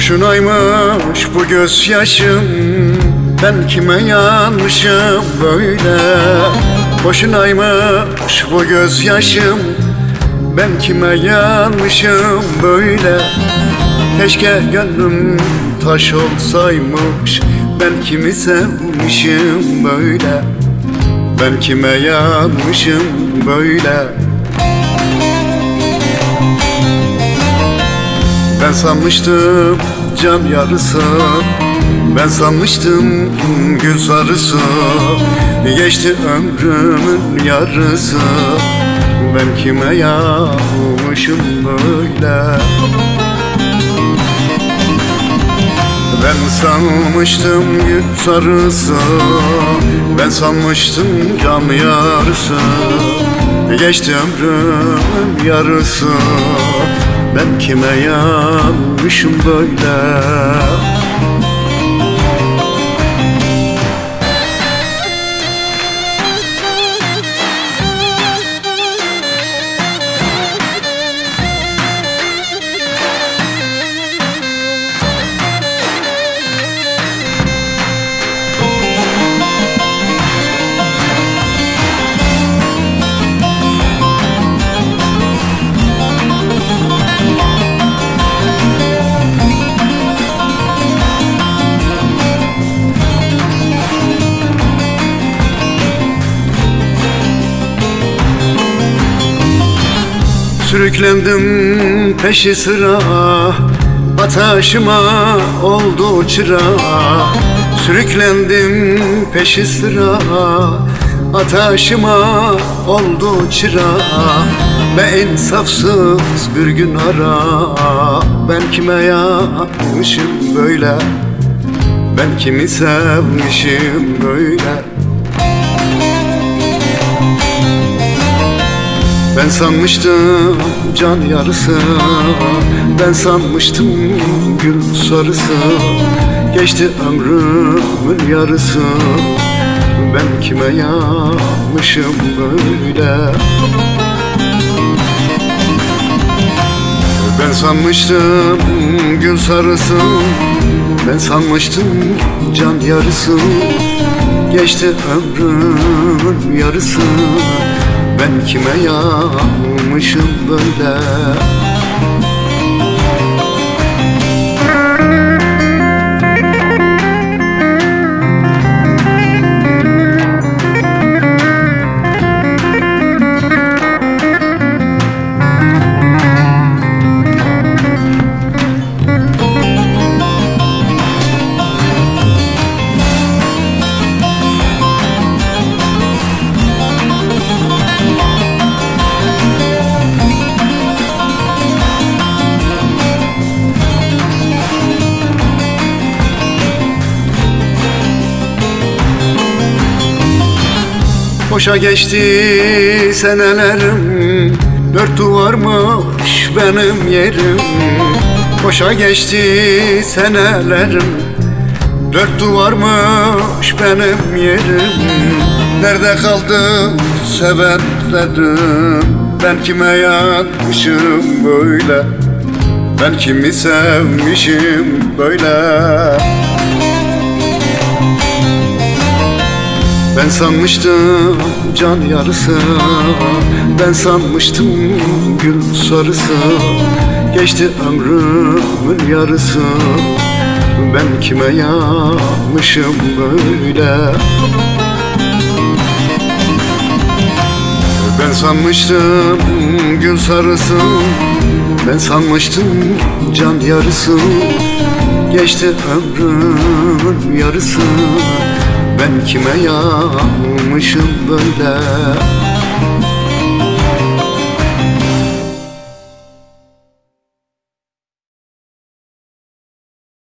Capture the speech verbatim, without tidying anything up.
Boşunaymış bu gözyaşım, ben kime yanmışım böyle? Boşunaymış bu gözyaşım, ben kime yanmışım böyle? Keşke gönlüm taş olsaymış, ben kimi sevmişim böyle? Ben kime yanmışım böyle? Ben sanmıştım can yarısı, ben sanmıştım gül sarısı. Geçti ömrümün yarısı, ben kime yanmışım böyle? Ben sanmıştım gül sarısı, ben sanmıştım can yarısı. Geçti ömrümün yarısı, ben kime yanmışım böyle? Sürüklendim peşi sıra, ataşıma oldu çıra. Sürüklendim peşi sıra, ataşıma oldu çıra. Be insafsız bir gün ara, ben kime yanmışım böyle? Ben kimi sevmişim böyle? Ben sanmıştım can yarısı, ben sanmıştım gül sarısı. Geçti ömrümün yarısı, ben kime yanmışım böyle? Ben sanmıştım gül sarısı, ben sanmıştım can yarısı. Geçti ömrümün yarısı, ben kime yanmışım böyle? Boşa geçti senelerim, dört duvarmış benim yerim. Boşa geçti senelerim, dört duvarmış benim yerim. Nerede kaldı sevenlerim, ben kime yanmışım böyle? Ben kimi sevmişim böyle? Ben sanmıştım can yarısı, ben sanmıştım gül sarısı. Geçti ömrümün yarısı, ben kime yanmışım böyle? Ben sanmıştım gül sarısı, ben sanmıştım can yarısı. Geçti ömrümün yarısı, ben kime yanmışım böyle?